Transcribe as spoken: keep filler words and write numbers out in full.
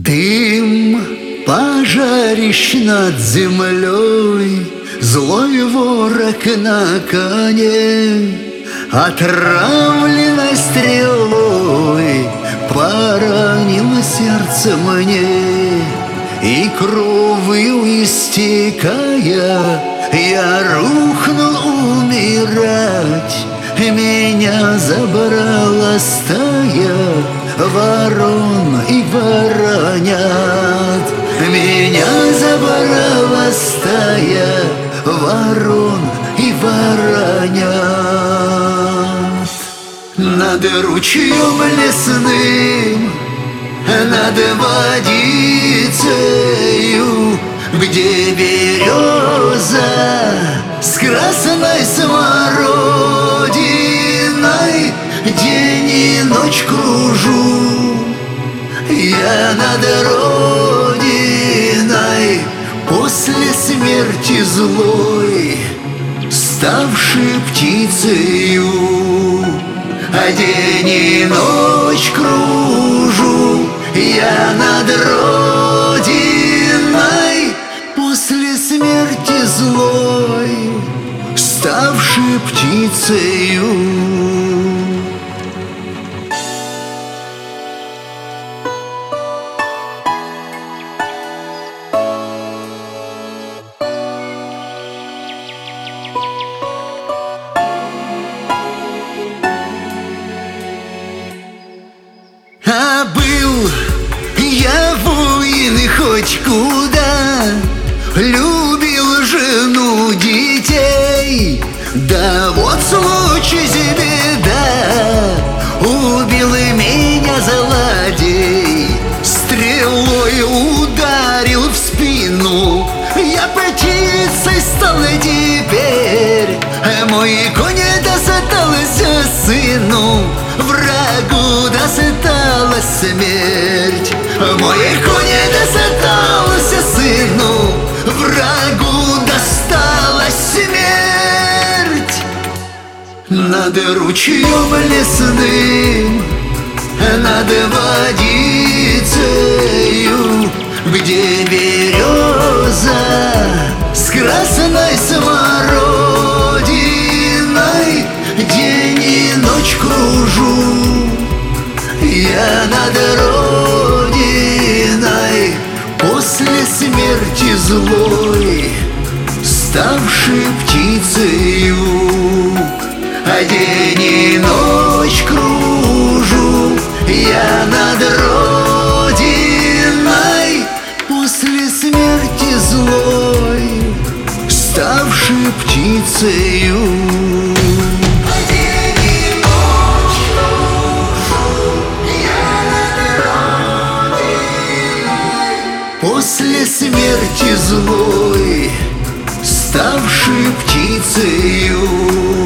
Дым, пожарищ над землей, злой ворог на коне, отравленной стрелой поранило сердце мне. И кровью истекая, я рухнул умирать. Меня забрала стая ворон и воронят. Меня забрала стая ворон и воронят. Над ручьем лесным, над водицею, где береза с красной смородиной, день и ночь кружу я над родиной, после смерти злой ставшей птицею. А день и ночь кружу я над родиной, после смерти злой ставшей птицею. А был я воин хоть куда, любил жену, детей. Да вот случай беда, убил меня злодей. Стрелой ударил в спину, я птицей стал теперь. Мой конь достался сыну, врагу досталась смерть. Мой конь достался сыну, врагу досталась смерть. Над ручьем лесным, над водицею, где береза с красной смородиной, день и ночь кружу я над родиной, после смерти злой ставшей птицею. А день и ночь кружу я над родиной, после смерти злой ставшей птицею. После смерти злой ставшей птицею.